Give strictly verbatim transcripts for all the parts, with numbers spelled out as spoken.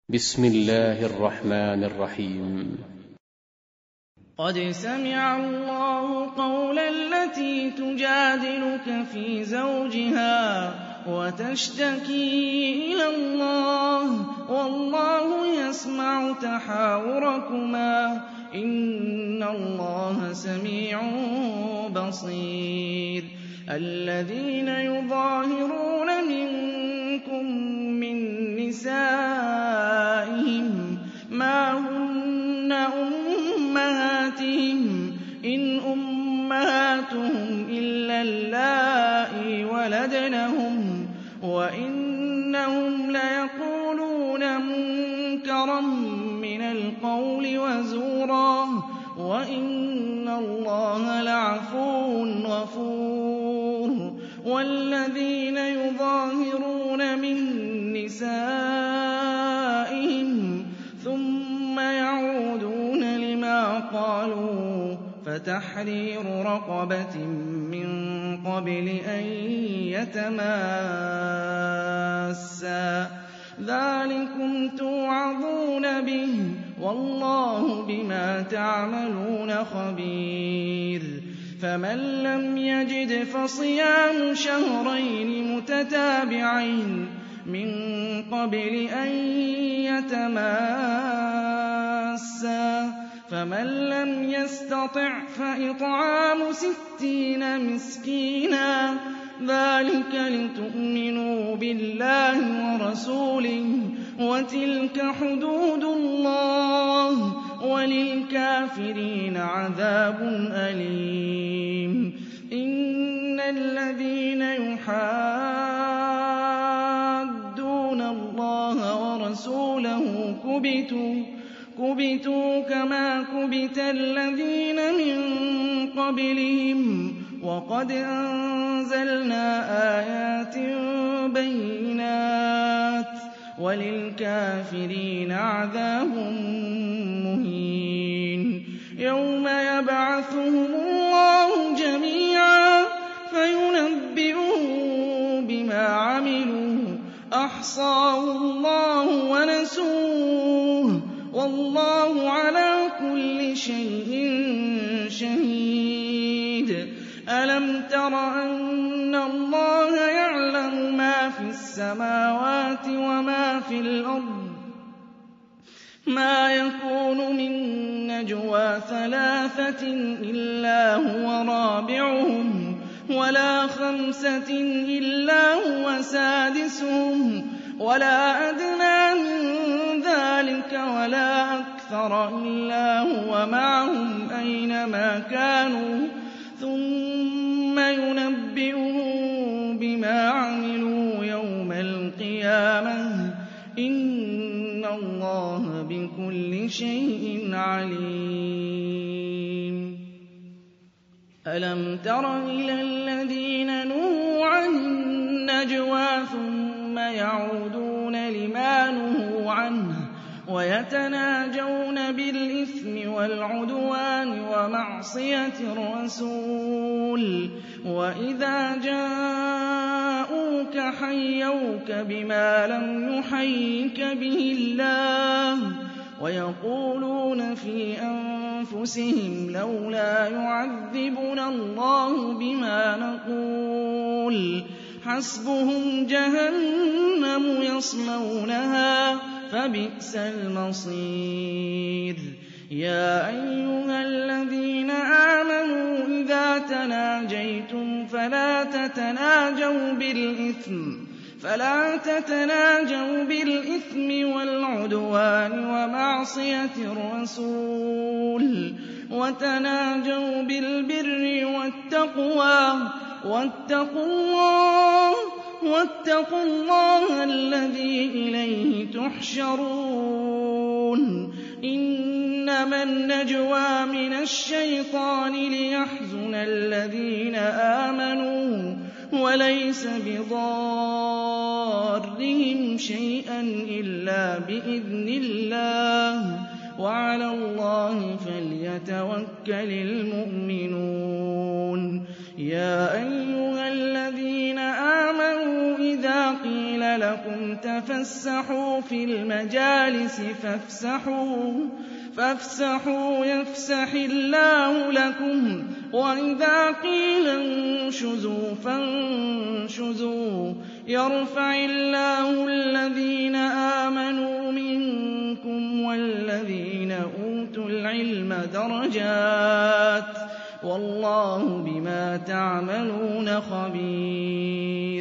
بسم الله الرحمن الرحيم. قد سمع الله قول التي تجادلك في زوجها وتشتكي إلى الله والله يسمع تحاوركما إن الله سميع بصير. الذين يظاهرون منكم من نسائهم ما هن أمهاتهم إن أمهاتهم إلا اللائي ولدنهم وإنهم ليقولون منكرا من القول وزورا وإن الله لعفو غفور. والذين يظاهرون من نسائهم ثم يعودون لما قالوا فتحرير رقبة من قبل أن يتماسا ذلكم توعظون به والله بما تعملون خبير. فمن لم يجد فصيام شهرين متتابعين من قبل أن يتماسا فمن لم يستطع فإطعام ستين مسكينا ذلك لتؤمنوا بالله ورسوله وتلك حدود الله وللكافرين عذاب أليم. إن الذين يحادون الله ورسوله كبتوا كبتوا كما كبت الذين من قبلهم وقد أنزلنا آيات بينات وللكافرين عذاب مهين. يوم يبعثهم الله جميعا فينبئهم بما عملوا أحصاه الله ونسوه والله على كل شيء شهيد. ألم تر أن الله يعلم ما في السماوات وما في الأرض ما يكون من نجوى ثلاثة إلا هو رابعهم ولا خمسة إلا هو سادسهم ولا أدنى من ذلك ولا أكثر إلا هو معهم أينما كانوا ثم ينبئهم بما عملوا يوم القيامة إن الله بكل شيء عليم. ألم تر إلى الذين نهوا عن النجوى ثم يعودون لما نهوا عنه ويتناجون بالإثم والعدوان ومعصية الرسول وإذا جاءوك حيوك بما لم يحيك به الله ويقولون في أنفسهم لولا يعذبنا الله بما نقول حسبهم جهنم يصلونها فبئس المصير. يا أيها الذين آمنوا إذا تناجيتم فلا تتناجوا بالإثم فلا تتناجوا بالإثم والعدوان ومعصية الرسول وتناجوا بالبر والتقوى واتقوا الله واتقوا الله الذي إليه تحشرون. إنما النجوى من الشيطان ليحزن الذين آمنوا وليس بضارهم شيئا إلا بإذن الله وعلى الله فليتوكل المؤمنون. يا أيها الذين آمنوا إذا قيل قِيلَ لَكُمْ تَفَسَّحُوا فِي الْمَجَالِسِ فَافْسَحُوا فَافْسَحُوا يَفْسَحِ اللَّهُ لَكُمْ وَإِذَا قِيلَ انشُزُوا فَانشُزُوا يَرْفَعِ اللَّهُ الَّذِينَ آمَنُوا مِنكُمْ وَالَّذِينَ أُوتُوا الْعِلْمَ دَرَجَاتٍ وَاللَّهُ بِمَا تَعْمَلُونَ خَبِيرٌ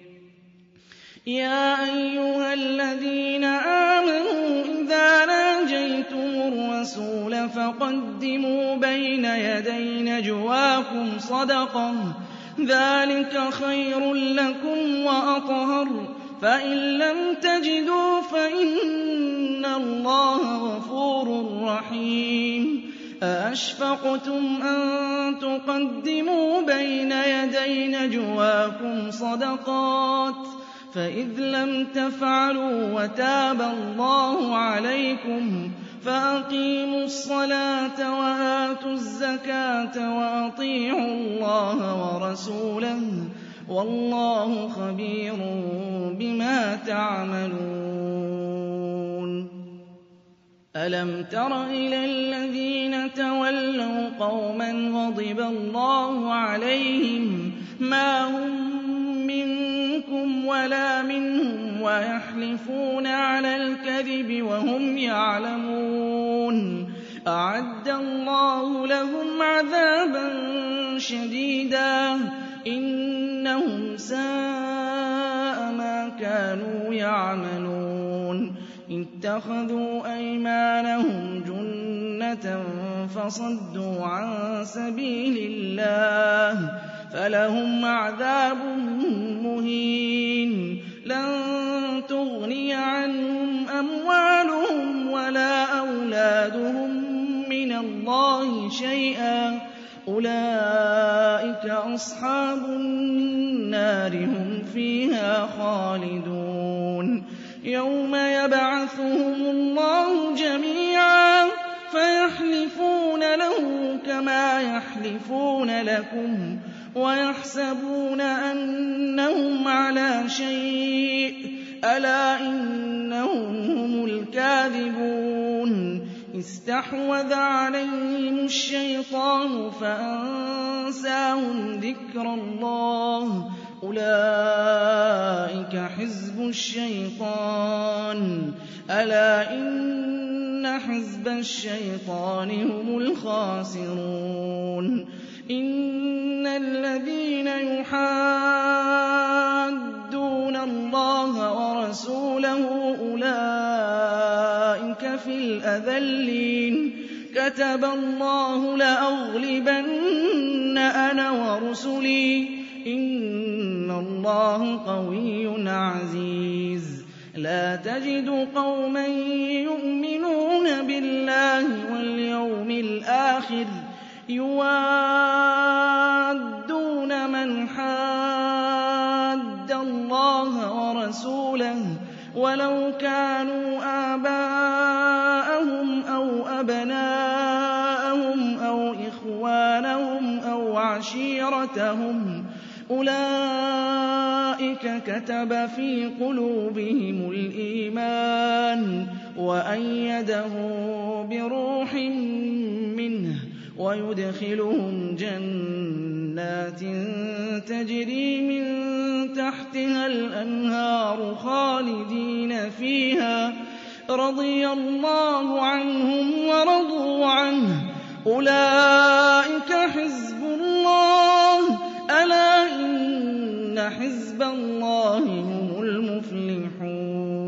يَا أَيُّهَا الَّذِينَ آمَنُوا إِذَا نَاجَيْتُمُ الرَّسُولَ فَقَدِّمُوا بَيْنَ يَدَيْ نَجْوَاكُمْ صَدَقَةً ذَٰلِكَ خَيْرٌ لَّكُمْ وَأَطْهَرُ ۚ فَإِن لَّمْ تَجِدُوا فَإِنَّ اللَّهَ غَفُورٌ رَّحِيمٌ أَأَشْفَقْتُمْ أَن تُقَدِّمُوا بَيْنَ يَدَيْ نَجْوَاكُمْ صَدَقَاتٍ ۚ فَإِذْ لَمْ تَفْعَلُوا وَتَابَ اللَّهُ عَلَيْكُمْ فَأَقِيمُوا الصَّلَاةَ وَآتُوا الزَّكَاةَ وَأَطِيعُوا اللَّهَ وَرَسُولَهُ ۚ وَاللَّهُ خَبِيرٌ بِمَا تَعْمَلُونَ أَلَمْ تَرَ إِلَى الَّذِينَ تَوَلَّوْا قَوْمًا غَضِبَ اللَّهُ عَلَيْهِم مَّا هُم مِّنكُمْ وَلَا مِنْهُمْ وَيَحْلِفُونَ عَلَى الْكَذِبِ وَهُمْ يَعْلَمُونَ أَعَدَّ اللَّهُ لَهُمْ عَذَابًا شَدِيدًا إِنَّهُمْ سَاءَ مَا كَانُوا يَعْمَلُونَ اتَّخَذُوا أَيْمَانَهُمْ جُنَّةً فَصَدُّوا عَن سَبِيلِ اللَّهِ فَلَهُمْ عَذَابٌ مُّهِينٌ لَّن تُغْنِيَ عَنْهُمْ أَمْوَالُهُمْ وَلَا أَوْلَادُهُم مِّنَ اللَّهِ شَيْئًا ۚ أُولَٰئِكَ أَصْحَابُ النَّارِ هُمْ فِيهَا خَالِدُونَ يَوْمَ يَبْعَثُهُمُ اللَّهُ جَمِيعًا فَيَحْلِفُونَ لَهُ كَمَا يَحْلِفُونَ لَكُمْ وَيَحْسَبُونَ أَنَّهُمْ عَلَىٰ شَيْءٍ ۚ أَلَا إِنَّهُمْ هُمُ الْكَاذِبُونَ اسْتَحْوَذَ عَلَيْهِمُ الشَّيْطَانُ فَأَنسَاهُمْ ذِكْرَ اللَّهِ ۚ أُولَٰئِكَ حِزْبُ الشَّيْطَانِ ۚ أَلَا إِنَّ حِزْبَ الشَّيْطَانِ هُمُ الْخَاسِرُونَ إِنَّ الَّذِينَ يُحَادُّونَ اللَّهَ وَرَسُولَهُ أُولَٰئِكَ فِي الْأَذَلِّينَ كَتَبَ اللَّهُ لَأَغْلِبَنَّ أَنَا وَرُسُلِي ۚ إِنَّ اللَّهَ قَوِيٌّ عَزِيزٌ لَّا تَجِدُ قَوْمًا يُؤْمِنُونَ بِاللَّهِ وَالْيَوْمِ الْآخِرِ يُوَادُّونَ مَنْ حَادَّ اللَّهَ وَرَسُولَهُ وَلَوْ كَانُوا آبَاءَهُمْ أَوْ أَبْنَاءَهُمْ أَوْ إِخْوَانَهُمْ أَوْ عَشِيرَتَهُمْ ۚ أُولَٰئِكَ كَتَبَ فِي قُلُوبِهِمُ الْإِيمَانَ وَأَيَّدَهُم بِرُوحٍ مِّنْهُ وَيُدْخِلُهُمْ جَنَّاتٍ تَجْرِي مِن تَحْتِهَا الْأَنْهَارُ خَالِدِينَ فِيهَا ۚ رَضِيَ اللَّهُ عَنْهُمْ وَرَضُوا عَنْهُ ۚ أُولَٰئِكَ حِزْبُ اللَّهِ ۚ أَلَا إِنَّ حِزْبَ اللَّهِ هُمُ الْمُفْلِحُونَ